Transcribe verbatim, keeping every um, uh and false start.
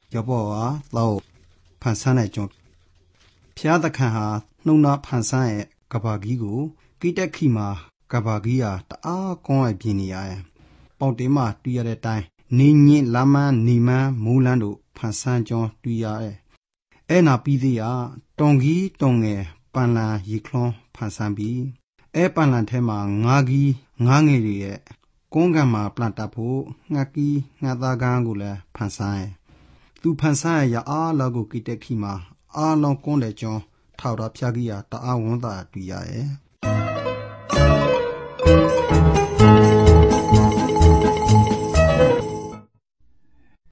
ရပေါ်ဟာတော့ဖန်ဆန်းတဲ့ကြောင့်ဖျားသခန့်ဟာနှုံနာဖန်ဆန်းရဲ့ကဘာကြီးကိုကိတက်ခီမှာကဘာကြီးဟာတအားကောင်းလိုက်ပြင်းနေရတယ်ပေါတေးမှတွေ့ရတဲ့အတိုင်းနေညင်လာမန်းနေမန်းမိုးလန်းတို့ဖန်ဆန်းကြောင်းတွေ့ရတယ်အဲ့နာပြီးသေးရတောင်ကြီးတောင်ငယ်ပန်လန်ရီခလွန်ဖန်ဆန်းပြီးအဲ့ပန်လန်ထဲမှာငါးကြီးငါးငယ်တွေရဲ့ကုန်းကံမှာပလန်တပ်ဖို့ငှက်ကြီးငှက်သားကန်းကိုလည်းဖန်ဆန်းရဲ့သူဖန်ဆန်းရဲ့အားလောက်ကိုကိတက်ခီမှာအားလုံးကွန်းတဲ့ကြောင်းထောက်တော့ဖျားကြီးရတအားဝန်းသာတွေ့ရရဲ့